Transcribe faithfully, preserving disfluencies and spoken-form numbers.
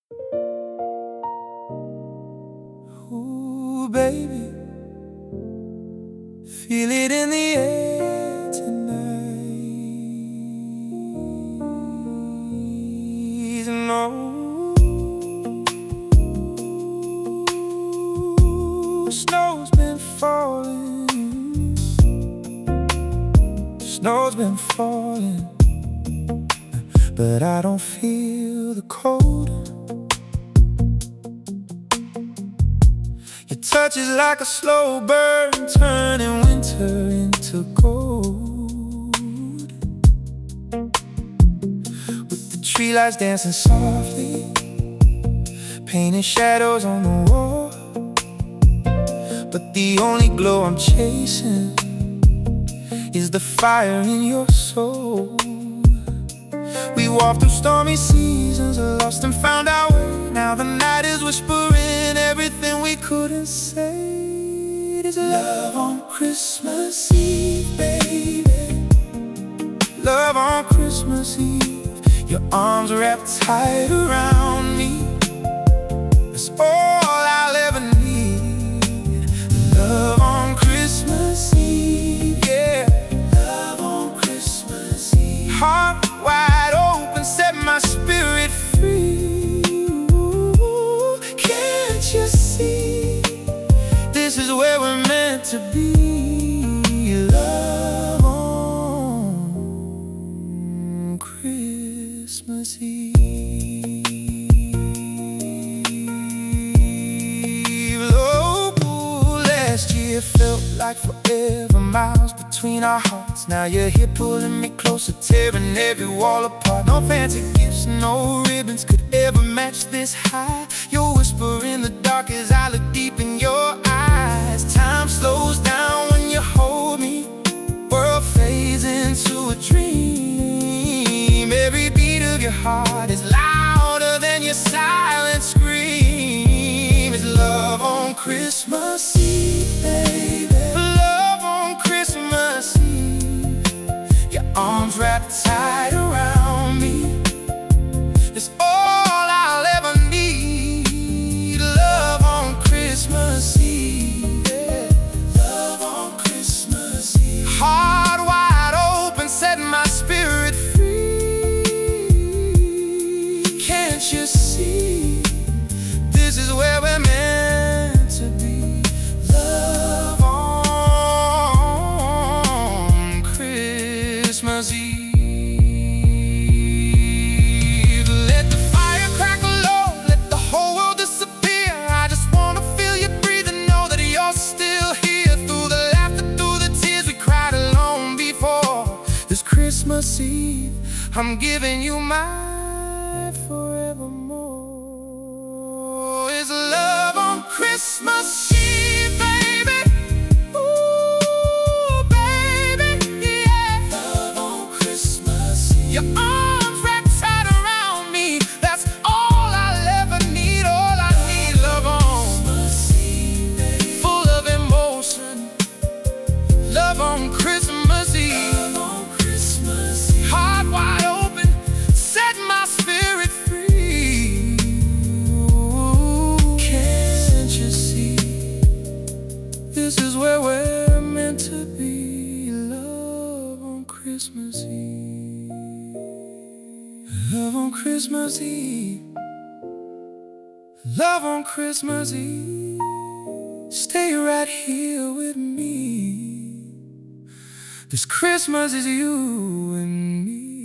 Ooh, baby, feel it in the air tonight. No, snow's been falling, snow's been falling, but I don't feel the cold. Your touch is like a slow burn, turning winter into gold. With the tree lights dancing softly, painting shadows on the wall. But the only glow I'm chasing is the fire in your soul. We walked through stormy seasons, lost and found our way. Now the night is whispering everything we couldn't say. It is love on Christmas Eve, baby. Love on Christmas Eve. Your arms wrapped tight around me. That's all I'll ever need. Love on Christmas Eve, yeah. Love on Christmas Eve. Heart wide open, set my spirit free. Ooh, can't you see? This is where we're meant to be. Love on Christmas Eve. Oh, last year felt like forever, miles between our hearts. Now you're here pulling me closer, tearing every wall apart. No fancy gifts, no ribbons could ever match this high. Your whisper in the dark as I look deep in your eyes. Time slows down when you hold me, world fades into a dream. Every beat of your heart is louder than your silent scream. It's love on Christmas Eve, baby. Love on Christmas Eve. Your arms wrapped tight around me. It's all I'll ever need. Love on Christmas Eve, yeah. Love on Christmas Eve. Heart wide open, setting my spirit free. Can't you see? This is where we're meant to be. Love on Christmas Eve. Let the fire crackle low, let the whole world disappear. I just wanna feel you breathe and know that you're still here. Through the laughter, through the tears we cried alone before. This Christmas Eve, I'm giving you my forevermore. It's love on Christmas Eve, baby. Ooh, baby, yeah. Love on Christmas Eve. Your arms wrapped tight around me. That's all I'll ever need. All I need, love on Christmas Eve, baby. Full of emotion. Love on Christmas Eve. Love on Christmas Eve. Heart wide open, set my spirit free. Ooh, can't you see? This is where we're meant to be. Love on Christmas Eve. Love on Christmas Eve. Love on Christmas Eve. Stay right here with me. This Christmas is you and me.